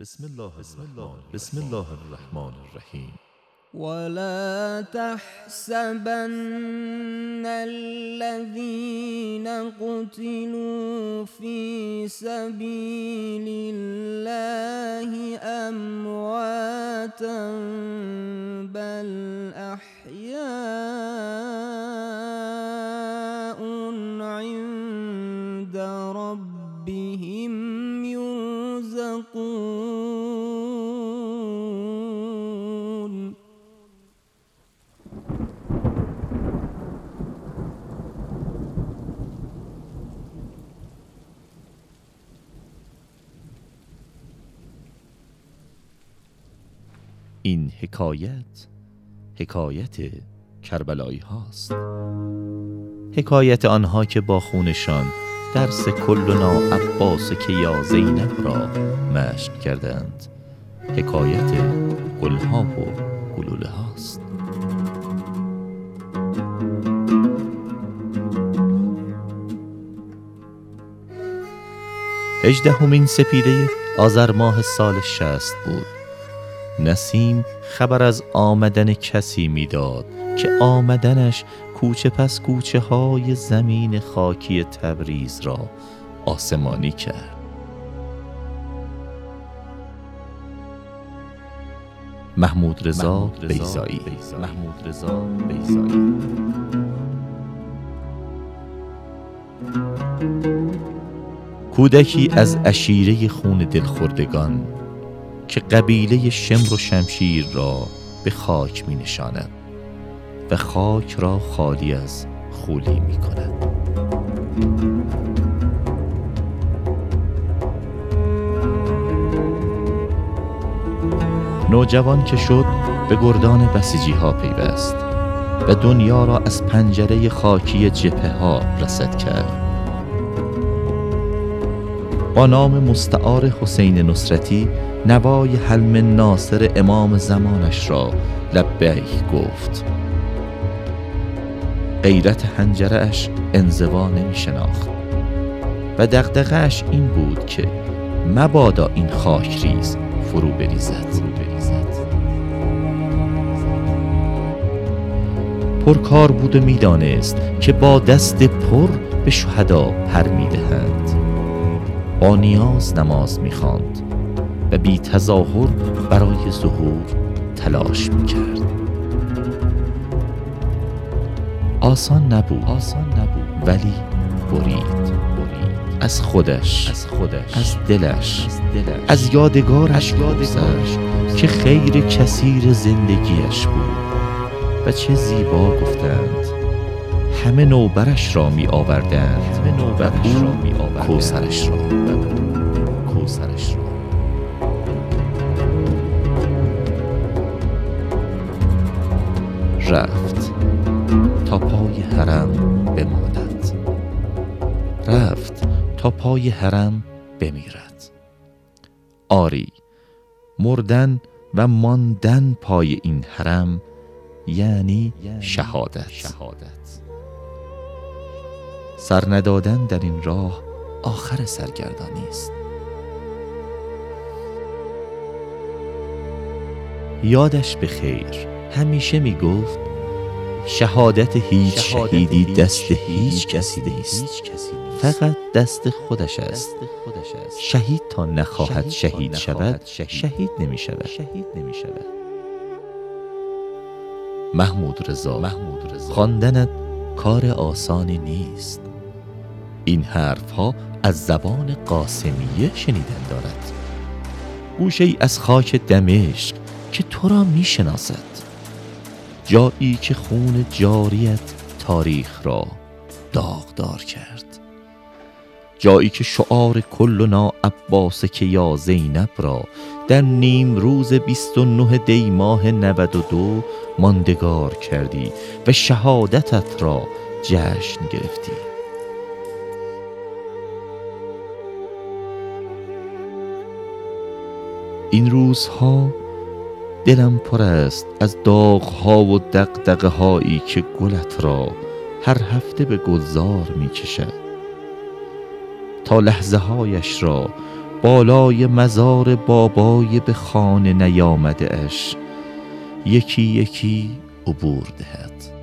بسم الله الرحمن الرحیم. ولا تحسبن الذين قتلوا في سبيل الله أمواتا بل أحياء عند ربهم يرزقون. این حکایت کربلایی هاست، حکایت آنها که با خونشان درس کلنا عباس که یا زینب را مشق کردند. حکایت گلها و گلوله هاست. هجدهمین سپیده آذر ماه سال 60 بود. نسیم خبر از آمدن کسی میداد که آمدنش کوچه پس کوچه های زمین خاکی تبریز را آسمانی کرد. محمود رضا بیضایی. کودکی از عشیره خون دلخوردگان که قبیله شمر و شمشیر را به خاک می نشاند و خاک را خالی از خولی می کند. نوجوان که شد به گردان بسیجی ها پیوست و دنیا را از پنجره خاکی جبهه ها رصد کرد. با نام مستعار حسین نصرتی نوای حلم ناصر امام زمانش را لبیک گفت. غیرت حنجره اش انزوا نمی شناخت و دغدغه اش این بود که مبادا این خاک ریز فرو بریزد. پرکار بود و می دانست که با دست پر به شهدا پر می دهند. با نیاز نماز می خواند و بی تظاهر برای ظهور تلاش می کرد. آسان نبود ولی برید از خودش، از دلش، از یادگارش که خیر کثیر زندگیش بود. و چه زیبا گفتند همه نوبرش را می آوردند و او کوثرش را. رفت تا پای حرم بمیرد. آری، مردن و ماندن پای این حرم یعنی شهادت. سر ندادن در این راه آخر سرگردانی است. یادش به خیر همیشه می گفت شهادت هیچ شهیدی دست هیچ کسی نیست، فقط دست خودش است. شهید تا نخواهد شهید شود شهید نمی شود. محمود رضا، خواندنت کار آسانی نیست. این حرفها از زبان قاسمیه شنیدن دارد. گوشه ای از خاک دمشق که تو را می شناسد، جایی که خون جاریت تاریخ را داغدار کرد، جایی که شعار کلنا عباس که یا زینب را در نیم روز 29 دی ماه 92 ماندگار کردی و شهادتت را جشن گرفتی. این روزها دلم پر است از داغ‌ها و دغدغه‌هایی که گلت را هر هفته به گلزار می کشد تا لحظه هایش را بالای مزار بابای به خانه نیامده اش یکی یکی عبور دهد.